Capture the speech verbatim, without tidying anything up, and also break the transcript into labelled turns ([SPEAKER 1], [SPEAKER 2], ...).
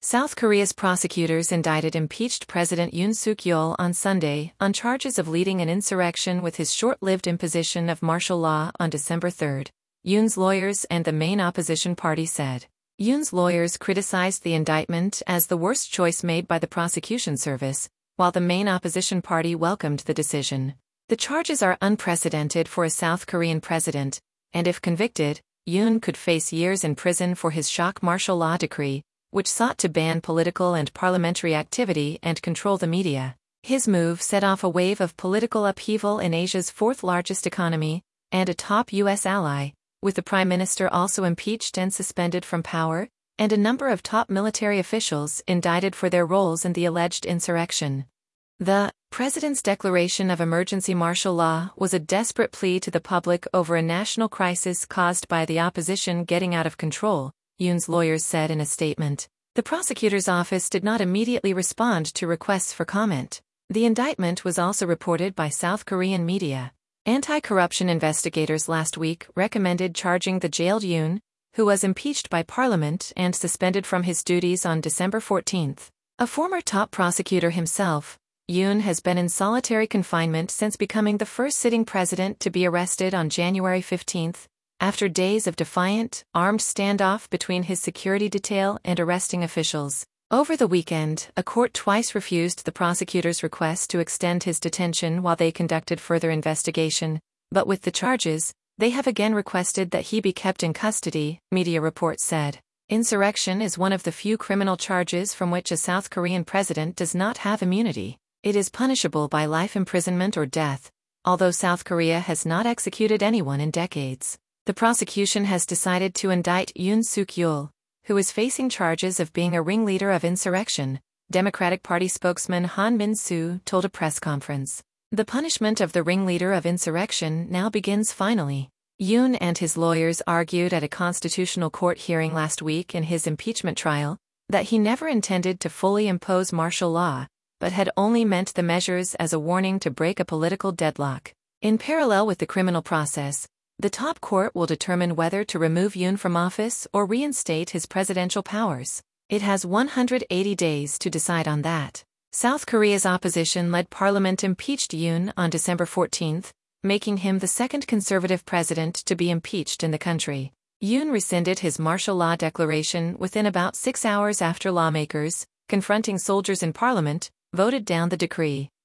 [SPEAKER 1] South Korea's prosecutors indicted impeached President Yoon Suk-yeol on Sunday on charges of leading an insurrection with his short-lived imposition of martial law on December third, Yoon's lawyers and the main opposition party said. Yoon's lawyers criticized the indictment as the worst choice made by the prosecution service, while the main opposition party welcomed the decision. The charges are unprecedented for a South Korean president, and if convicted, Yoon could face years in prison for his shock martial law decree, which sought to ban political and parliamentary activity and control the media. His move set off a wave of political upheaval in Asia's fourth-largest economy, and a top U S ally, with the prime minister also impeached and suspended from power, and a number of top military officials indicted for their roles in the alleged insurrection. The president's declaration of emergency martial law was a desperate plea to the public over a national crisis caused by the opposition getting out of control, Yoon's lawyers said in a statement. The prosecutor's office did not immediately respond to requests for comment. The indictment was also reported by South Korean media. Anti-corruption investigators last week recommended charging the jailed Yoon, who was impeached by Parliament and suspended from his duties on December fourteenth. A former top prosecutor himself, Yoon has been in solitary confinement since becoming the first sitting president to be arrested on January fifteenth, after days of defiant, armed standoff between his security detail and arresting officials. Over the weekend, a court twice refused the prosecutor's request to extend his detention while they conducted further investigation, but with the charges, they have again requested that he be kept in custody, media reports said. Insurrection is one of the few criminal charges from which a South Korean president does not have immunity. It is punishable by life imprisonment or death, although South Korea has not executed anyone in decades. The prosecution has decided to indict Yoon Suk-yeol, who is facing charges of being a ringleader of insurrection, Democratic Party spokesman Han Min-soo told a press conference. The punishment of the ringleader of insurrection now begins finally. Yoon and his lawyers argued at a constitutional court hearing last week in his impeachment trial that he never intended to fully impose martial law, but had only meant the measures as a warning to break a political deadlock. In parallel with the criminal process, the top court will determine whether to remove Yoon from office or reinstate his presidential powers. It has one hundred eighty days to decide on that. South Korea's opposition-led parliament impeached Yoon on December fourteenth, making him the second conservative president to be impeached in the country. Yoon rescinded his martial law declaration within about six hours after lawmakers, confronting soldiers in parliament, voted down the decree.